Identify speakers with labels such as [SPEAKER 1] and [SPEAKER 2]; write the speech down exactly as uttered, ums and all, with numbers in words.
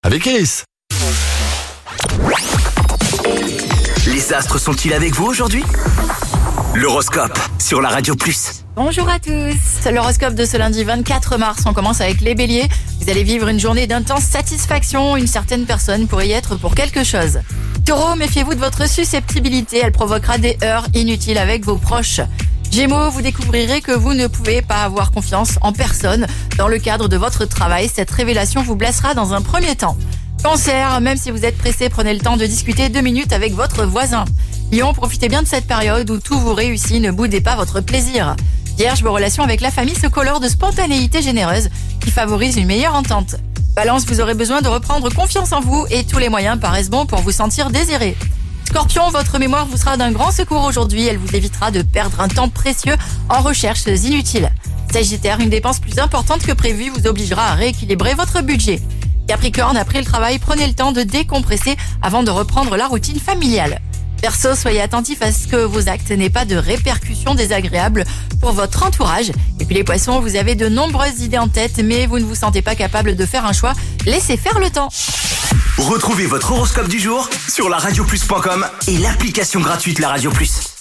[SPEAKER 1] avec Chris.
[SPEAKER 2] Les astres sont-ils avec vous aujourd'hui ? L'horoscope sur la Radio Plus.
[SPEAKER 3] Bonjour à tous. C'est l'horoscope de ce lundi vingt-quatre mars. On commence avec les béliers. Vous allez vivre une journée d'intense satisfaction. Une certaine personne pourrait y être pour quelque chose. Taureau, méfiez-vous de votre susceptibilité. Elle provoquera des heurts inutiles avec vos proches. Gémeaux, vous découvrirez que vous ne pouvez pas avoir confiance en personne. Dans le cadre de votre travail, cette révélation vous blessera dans un premier temps. Cancer, même si vous êtes pressé, prenez le temps de discuter deux minutes avec votre voisin. Lion, profitez bien de cette période où tout vous réussit, ne boudez pas votre plaisir. Vierge, vos relations avec la famille se colorent de spontanéité généreuse qui favorise une meilleure entente. Balance, vous aurez besoin de reprendre confiance en vous et tous les moyens paraissent bons pour vous sentir désiré. Scorpion, votre mémoire vous sera d'un grand secours aujourd'hui, elle vous évitera de perdre un temps précieux en recherches inutiles. Sagittaire, une dépense plus importante que prévu vous obligera à rééquilibrer votre budget. Capricorne, après le travail, prenez le temps de décompresser avant de reprendre la routine familiale. Verseau, soyez attentif à ce que vos actes n'aient pas de répercussions désagréables pour votre entourage. Et puis les poissons, vous avez de nombreuses idées en tête, mais vous ne vous sentez pas capable de faire un choix. Laissez faire le temps.
[SPEAKER 2] Retrouvez votre horoscope du jour sur la radio plus point com et l'application gratuite La Radio Plus.